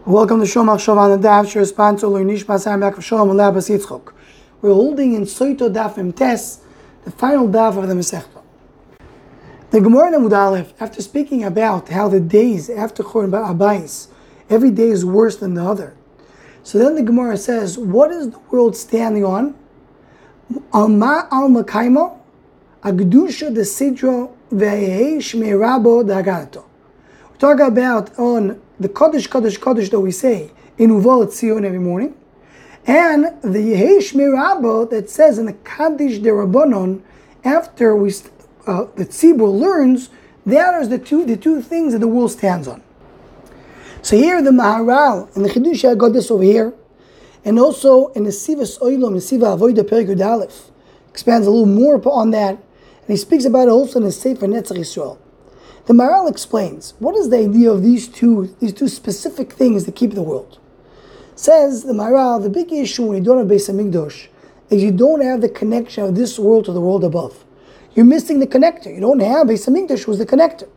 Welcome to Shomach Shav on the Daf, sponsor Nishmas Hamak Shalom Alabas Yitzchok. We're holding in Soito Daf Tes, the final Daf of the Masechta. The Gemara in Amud Aleph, after speaking about how the days after Churban Abayis, every day is worse than the other. So then the Gemara says, what is the world standing on? Alma Alma Kaimo, Agdusha de Sidro Ve'eh Shmeirabo Dagato. We talk about on the Kodesh, Kodesh, Kodesh that we say in Uval Tzion every morning, and the Yehei Shmeirabo that says in the Kaddish de Rabbanon after the Tzibur learns. That is the two things that the world stands on. So here the Maharal and the Chidush I got this over here, and also in the Sivas Oilom, the Siva Avoida Perikud Aleph expands a little more on that, and he speaks about it also in the Sefer Netzach Yisrael. The Maharal explains, what is the idea of these two specific things that keep the world? Says the Maharal, the big issue when you don't have Beis Hamikdash is you don't have the connection of this world to the world above. You're missing the connector. You don't have Beis Hamikdash was the connector.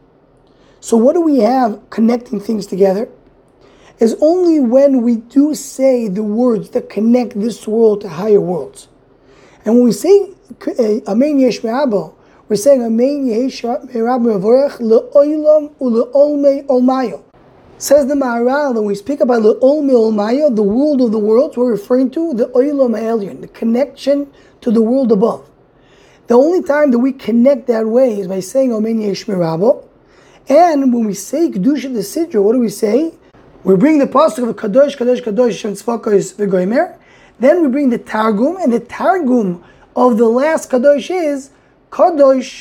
So what do we have connecting things together? Is only when we do say the words that connect this world to higher worlds. And when we say Amen Yesh Me'abo, we're saying Amen Yesh Me'rab Me'vorech Le'olam U'le'olmei Olmayo. Says the Maharal, when we speak about Le'olmei Olmayo, the world of the worlds, we're referring to the Olam Ha'elyon, the connection to the world above. The only time that we connect that way is by saying Amen Yesh Me'rabo. And when we say Kedusha de Sidra, what do we say? We bring the pasuk of Kadosh, Kadosh, Kadosh, Shem Tzvakos V'goymer. Then we bring the Targum, and the Targum of the last Kadosh is Kadosh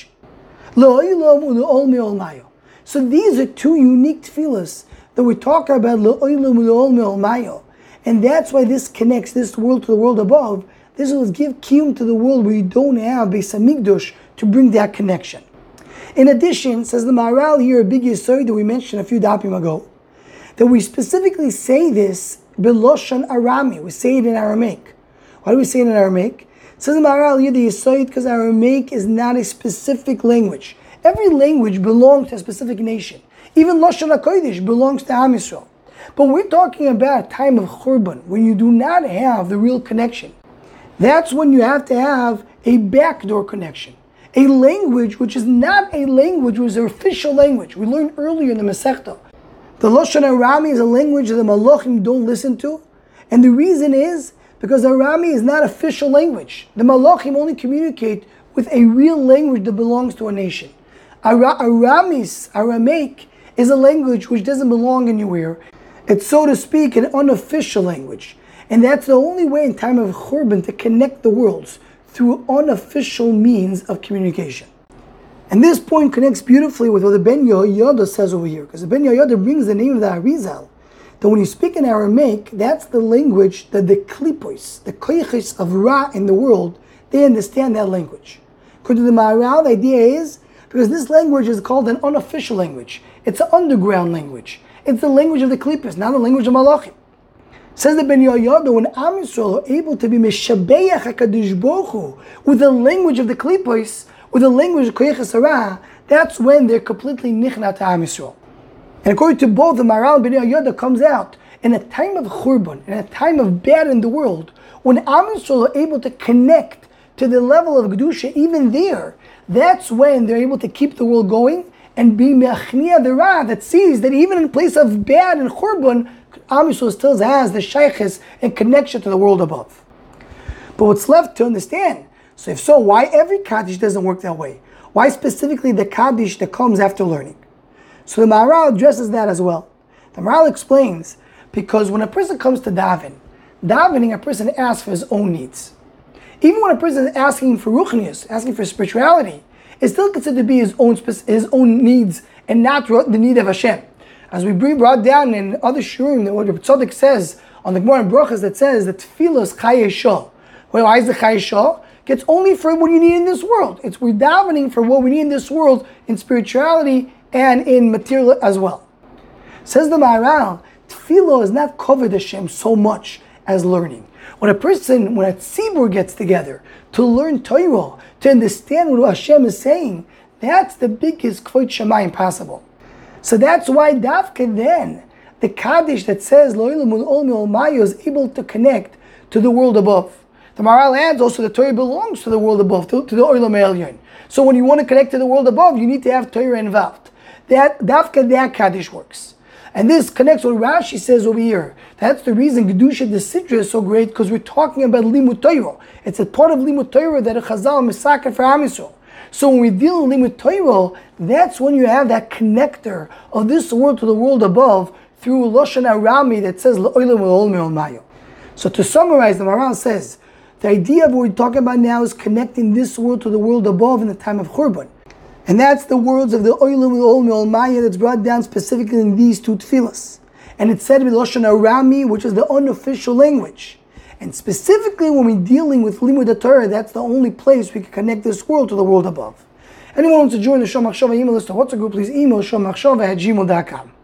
Le'olam U'le'olmei Olmayo. So these are two unique tefillas that we talk about Le'olam U'le'olmei Olmayo. And that's why this connects this world to the world above. This will give kiyum to the world where you don't have Beis Hamikdash to bring that connection. In addition, says the Maharal here, a big yesod that we mentioned a few dapim ago, that we specifically say this B'loshan Arami. We say it in Aramaic. Why do we say it in Aramaic? Says the Maharal here, the yesod, because Aramaic is not a specific language. Every language belongs to a specific nation. Even Lashon HaKodesh belongs to Am Yisrael. But we're talking about a time of Churban, when you do not have the real connection. That's when you have to have a backdoor connection. A language which is not a language, which is an official language. We learned earlier in the Masechta. The Lashon Arami is a language that the Malachim don't listen to. And the reason is because Arami is not official language. The Malachim only communicate with a real language that belongs to a nation. Aramaic, is a language which doesn't belong anywhere. It's, so to speak, an unofficial language. And that's the only way in time of Churban to connect the worlds, through unofficial means of communication. And this point connects beautifully with what the Ben Yehoyada says over here, because the Ben Yehoyada brings the name of the Arizal, that when you speak in Aramaic, that's the language that the klipos, the koiches of Ra in the world, they understand that language. According to the Maharal, the idea is, because this language is called an unofficial language, it's an underground language. It's the language of the klipos, not the language of Malachim. Says the Ben Yehoyada, when Am Yisrael are able to be Meshabeach HaKadosh Baruch Hu with the language of the klipos, with the language of Koyeches Hara, that's when they're completely nichnat to Am Yisrael. And according to both, the Maharal and Ben Yehoyada comes out in a time of Churban, in a time of bad in the world, when Am Yisrael are able to connect to the level of Kedusha, even there, that's when they're able to keep the world going and be Me'achniya the Ra, that sees that even in place of bad and Churban, Am Yisrael still has the shaykhis and connection to the world above. But what's left to understand, so if so, why every Kaddish doesn't work that way? Why specifically the Kaddish that comes after learning? So the Maharal addresses that as well. The Maharal explains, because when a person comes to davening, a person asks for his own needs. Even when a person is asking for ruchnius, asking for spirituality, it's still considered to be his own needs and not the need of Hashem. As we brought down in other shurim, what Reb Tzadok says on the Gemara in Brachas, that says that tefillah is chayei shah. Why is the chayei shah? It's only for what you need in this world. We're davening for what we need in this world, in spirituality and in material as well. Says the Maharal, tefillah is not covered Hashem so much as learning. When a tzibur gets together to learn Torah, to understand what Hashem is saying, that's the biggest kvod shamayim possible. So that's why Dafka then the Kaddish that says Lo'ilam Ul'olmi Olmayo is able to connect to the world above. The Maharal adds also the Torah belongs to the world above, to the Olam Elyon. So when you want to connect to the world above, you need to have Torah involved. That Kaddish works. And this connects what Rashi says over here. That's the reason Gedusha the Sidra is so great, because we're talking about Limud Torah. It's a part of Limud Torah that a Chazal Misaka for Am Yisrael. So when we deal in Limud Torah, that's when you have that connector of this world to the world above through Lashon Arami that says L'olam L'olmi Olmayo. So to summarize, the Maharal says, the idea of what we're talking about now is connecting this world to the world above in the time of Churban. And that's the words of the Olam L'olmi Olmayo that's brought down specifically in these two tefillas. And it's said with Lashon Arami, which is the unofficial language. And specifically when we're dealing with Limud Torah, that's the only place we can connect this world to the world above. Anyone wants to join the Shom Machshava email list or WhatsApp group, please email shommachshava@gmail.com.